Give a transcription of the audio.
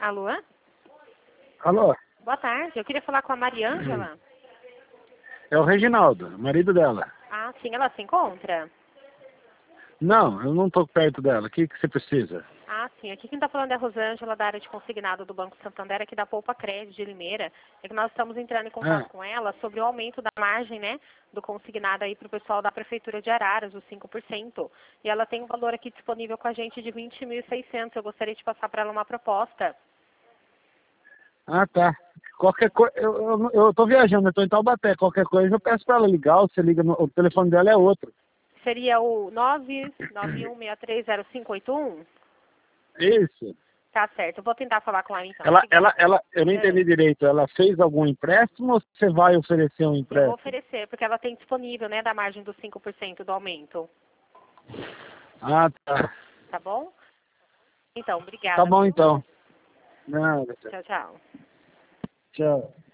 Alô? Alô, Boa tarde. Eu queria falar com a Mariângela. é o Reginaldo, marido dela. Ah, sim. Ela se encontra? Não, eu não estou perto dela. O que você precisa? Ah, sim. Aqui quem está falando é a Rosângela, da área de consignado do Banco Santander, aqui da Poupa Crédito de Limeira. É que nós estamos entrando em contato Ah, com ela sobre o aumento da margem, né, do consignado aí para o pessoal da Prefeitura de Araras, os 5%. E ela tem um valor aqui disponível com a gente de 20.600. Eu gostaria de passar para ela uma proposta. tá. Qualquer coisa, eu tô viajando, eu tô em Taubaté. Qualquer coisa eu peço para ela ligar, ou você liga, o telefone dela é outro. Seria o 991630581? Isso. Tá certo. Eu vou tentar falar com ela então. Eu não É. entendi direito. Ela fez algum empréstimo ou você vai oferecer um Eu vou empréstimo? oferecer, porque ela tem disponível, né, da margem dos 5% do aumento. Ah, tá. Tá bom? Então, Tá obrigada, bom viu? então. Nada, Tchau, tchau. tchau.